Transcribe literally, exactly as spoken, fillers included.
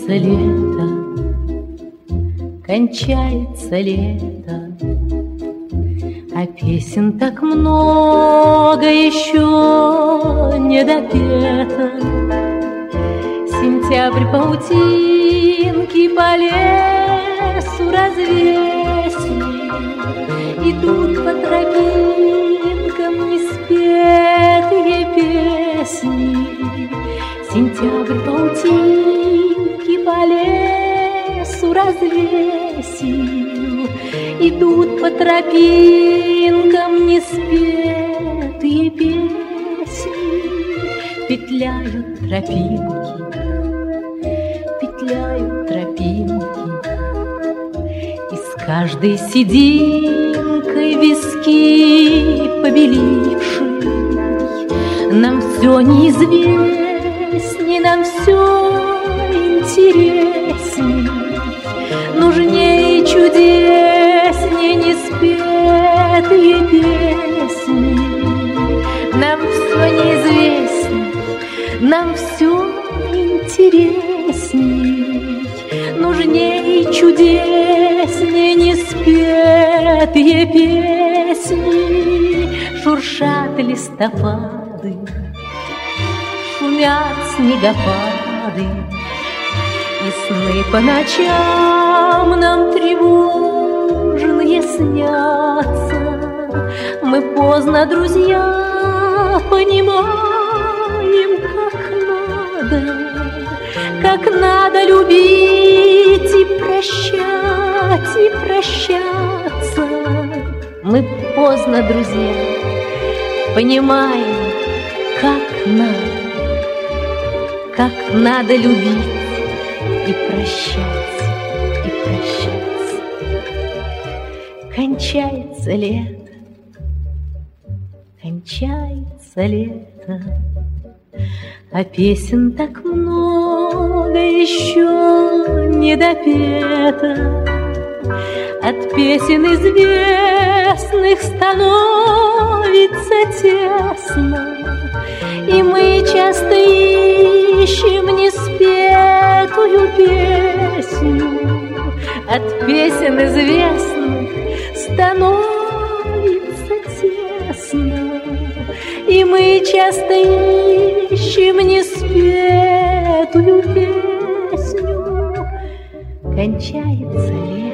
Кончается лето, кончается лето, а песен так много еще не допето. Сентябрь паутинки по лесу развесил, идут по тропинкам неспетые песни. Сентябрь паутинки по лесу развесил, идут по тропинкам неспетые песни. Петляют тропинки, петляют тропинки, и с каждой сединкой виски побелившей. Нам все неизвестней, нам все интересней, нужнее и чудесней неспетые песни. Нам все неизвестней, нам все интересней, нужнее и чудесней неспетые песни. Шуршат листопады, шумят снегопады, и сны по ночам нам тревожные снятся. Мы поздно, друзья, понимаем, как надо, как надо любить и прощать, и прощаться. Мы поздно, друзья, понимаем, как надо, как надо любить и прощаться, и прощаться. Кончается лето, кончается лето, а песен так много еще не допето. От песен известных становится тесно, и мы часто ищем неспетую песню. От песен известных становится тесно, и мы часто ищем неспетую песню. Кончается лето,